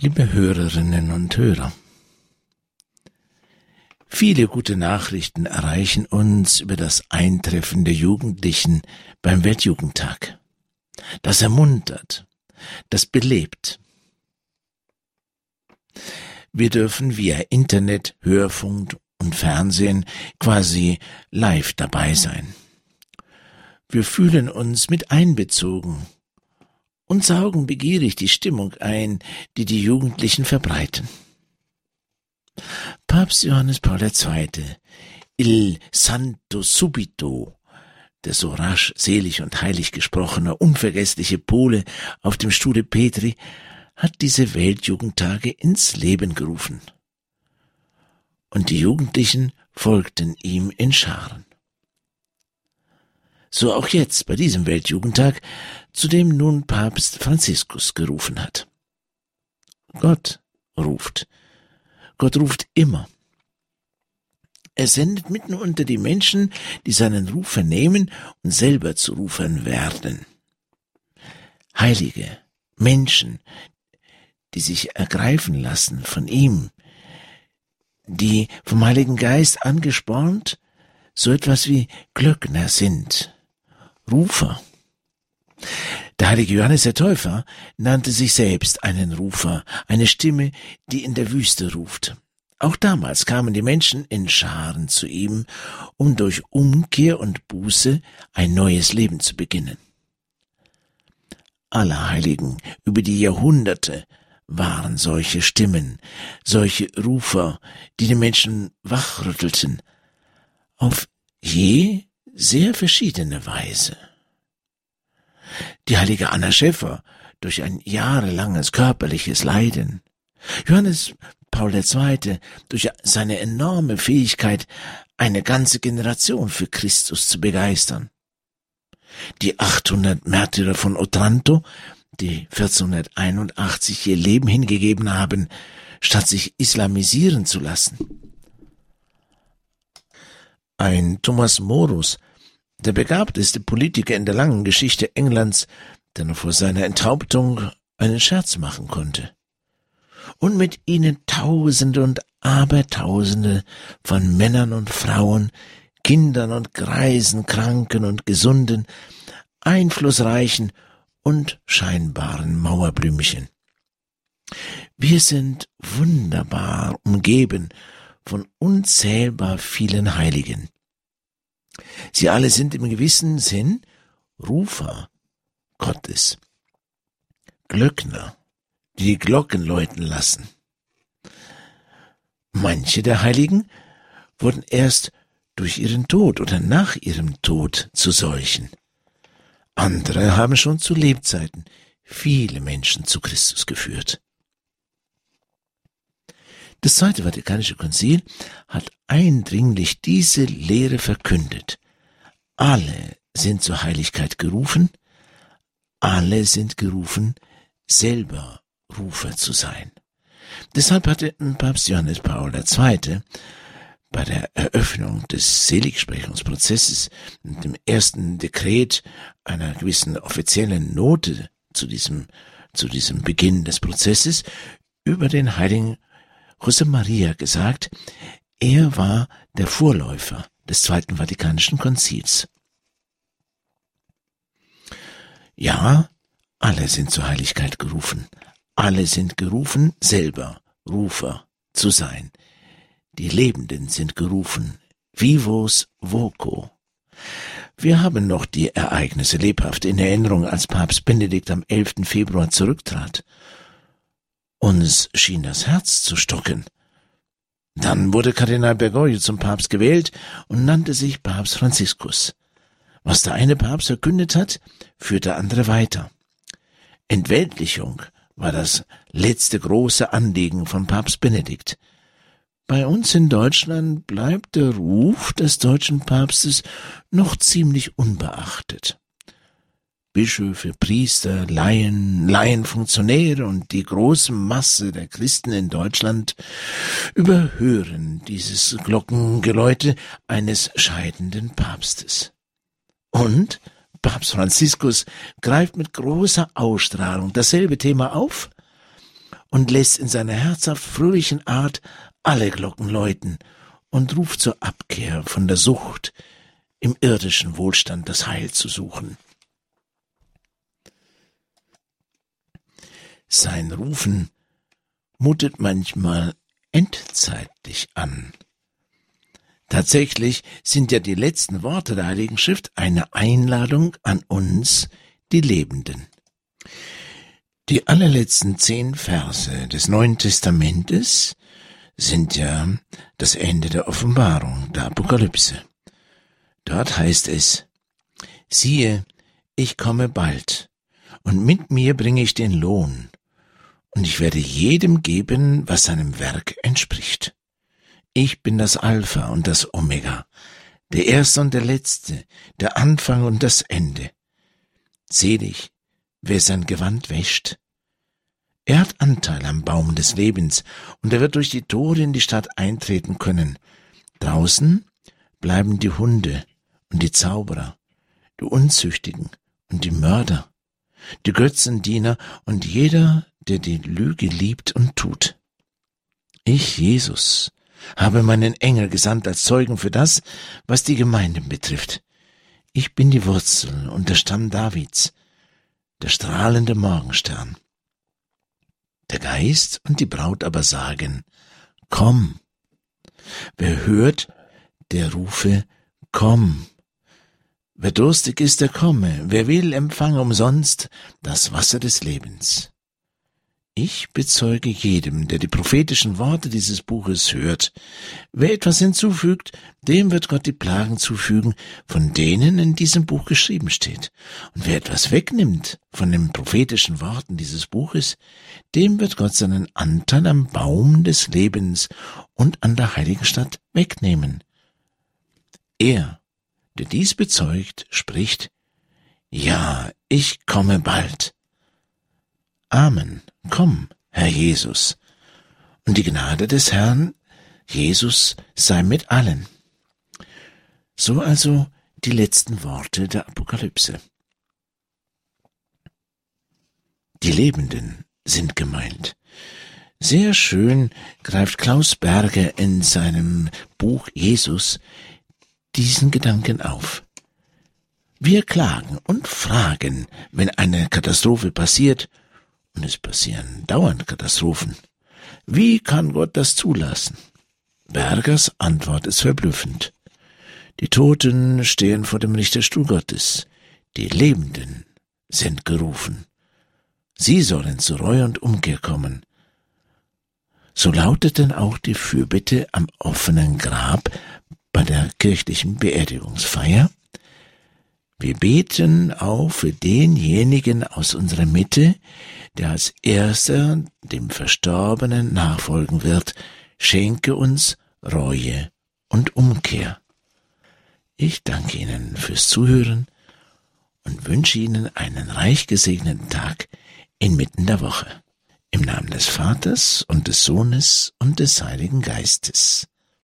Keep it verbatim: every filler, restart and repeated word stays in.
Liebe Hörerinnen und Hörer, viele gute Nachrichten erreichen uns über das Eintreffen der Jugendlichen beim Weltjugendtag. Das ermuntert, das belebt. Wir dürfen via Internet, Hörfunk und Fernsehen quasi live dabei sein. Wir fühlen uns mit einbezogen und saugen begierig die Stimmung ein, die die Jugendlichen verbreiten. Papst Johannes Paul der Zweite, Il Santo Subito, der so rasch, selig und heilig gesprochene, unvergessliche Pole auf dem Stuhle Petri, hat diese Weltjugendtage ins Leben gerufen. Und die Jugendlichen folgten ihm in Scharen. So auch jetzt bei diesem Weltjugendtag, zu dem nun Papst Franziskus gerufen hat. Gott ruft. Gott ruft immer. Er sendet mitten unter die Menschen, die seinen Ruf vernehmen und selber zu Rufern werden. Heilige Menschen, die sich ergreifen lassen von ihm, die vom Heiligen Geist angespornt so etwas wie Glöckner sind, Rufer. Der heilige Johannes der Täufer nannte sich selbst einen Rufer, eine Stimme, die in der Wüste ruft. Auch damals kamen die Menschen in Scharen zu ihm, um durch Umkehr und Buße ein neues Leben zu beginnen. Alle Heiligen über die Jahrhunderte waren solche Stimmen, solche Rufer, die die Menschen wachrüttelten, auf je sehr verschiedene Weise. Die heilige Anna Schäffer durch ein jahrelanges körperliches Leiden, Johannes Paul der Zweite durch seine enorme Fähigkeit, eine ganze Generation für Christus zu begeistern, die achthundert Märtyrer von Otranto, die vierzehnhunderteinundachtzig ihr Leben hingegeben haben, statt sich islamisieren zu lassen. Ein Thomas Morus, der begabteste Politiker in der langen Geschichte Englands, der noch vor seiner Enthauptung einen Scherz machen konnte. Und mit ihnen Tausende und Abertausende von Männern und Frauen, Kindern und Greisen, Kranken und Gesunden, einflussreichen und scheinbaren Mauerblümchen. Wir sind wunderbar umgeben von unzählbar vielen Heiligen. Sie alle sind im gewissen Sinn Rufer Gottes, Glöckner, die die Glocken läuten lassen. Manche der Heiligen wurden erst durch ihren Tod oder nach ihrem Tod zu solchen. Andere haben schon zu Lebzeiten viele Menschen zu Christus geführt. Das Zweite Vatikanische Konzil hat eindringlich diese Lehre verkündet. Alle sind zur Heiligkeit gerufen, alle sind gerufen, selber Rufer zu sein. Deshalb hatte Papst Johannes Paul der Zweite bei der Eröffnung des Seligsprechungsprozesses und dem ersten Dekret einer gewissen offiziellen Note zu diesem, zu diesem Beginn des Prozesses über den heiligen José Maria gesagt, er war der Vorläufer des Zweiten Vatikanischen Konzils. Ja, alle sind zur Heiligkeit gerufen. Alle sind gerufen, selber Rufer zu sein. Die Lebenden sind gerufen, vivos voco. Wir haben noch die Ereignisse lebhaft in Erinnerung, als Papst Benedikt am elften Februar zurücktrat. Uns schien das Herz zu stocken. Dann wurde Kardinal Bergoglio zum Papst gewählt und nannte sich Papst Franziskus. Was der eine Papst verkündet hat, führt der andere weiter. Entweltlichung war das letzte große Anliegen von Papst Benedikt. Bei uns in Deutschland bleibt der Ruf des deutschen Papstes noch ziemlich unbeachtet. Bischöfe, Priester, Laien, Laienfunktionäre und die große Masse der Christen in Deutschland überhören dieses Glockengeläute eines scheidenden Papstes. Und Papst Franziskus greift mit großer Ausstrahlung dasselbe Thema auf und lässt in seiner herzhaft fröhlichen Art alle Glocken läuten und ruft zur Abkehr von der Sucht, im irdischen Wohlstand das Heil zu suchen. Sein Rufen mutet manchmal endzeitlich an. Tatsächlich sind ja die letzten Worte der Heiligen Schrift eine Einladung an uns, die Lebenden. Die allerletzten zehn Verse des Neuen Testamentes sind ja das Ende der Offenbarung, der Apokalypse. Dort heißt es: Siehe, ich komme bald, und mit mir bringe ich den Lohn, und ich werde jedem geben, was seinem Werk entspricht. Ich bin das Alpha und das Omega, der Erste und der Letzte, der Anfang und das Ende. Selig, wer sein Gewand wäscht. Er hat Anteil am Baum des Lebens, und er wird durch die Tore in die Stadt eintreten können. Draußen bleiben die Hunde und die Zauberer, die Unzüchtigen und die Mörder, die Götzendiener und jeder, der die Lüge liebt und tut. Ich, Jesus, habe meinen Engel gesandt als Zeugen für das, was die Gemeinden betrifft. Ich bin die Wurzel und der Stamm Davids, der strahlende Morgenstern. Der Geist und die Braut aber sagen: Komm. Wer hört, der rufe: Komm. Wer durstig ist, der komme. Wer will, empfange umsonst das Wasser des Lebens. Ich bezeuge jedem, der die prophetischen Worte dieses Buches hört. Wer etwas hinzufügt, dem wird Gott die Plagen zufügen, von denen in diesem Buch geschrieben steht. Und wer etwas wegnimmt von den prophetischen Worten dieses Buches, dem wird Gott seinen Anteil am Baum des Lebens und an der heiligen Stadt wegnehmen. Er, der dies bezeugt, spricht: Ja, ich komme bald. Amen. Komm, Herr Jesus. Und die Gnade des Herrn Jesus sei mit allen. So also die letzten Worte der Apokalypse. Die Lebenden sind gemeint. Sehr schön greift Klaus Berger in seinem Buch Jesus diesen Gedanken auf. Wir klagen und fragen, wenn eine Katastrophe passiert, und es passieren dauernd Katastrophen. Wie kann Gott das zulassen? Bergers Antwort ist verblüffend. Die Toten stehen vor dem Richterstuhl Gottes. Die Lebenden sind gerufen. Sie sollen zur Reue und Umkehr kommen. So lautet denn auch die Fürbitte am offenen Grab bei der kirchlichen Beerdigungsfeier. Wir beten auch für denjenigen aus unserer Mitte, der als erster dem Verstorbenen nachfolgen wird. Schenke uns Reue und Umkehr. Ich danke Ihnen fürs Zuhören und wünsche Ihnen einen reich gesegneten Tag inmitten der Woche. Im Namen des Vaters und des Sohnes und des Heiligen Geistes.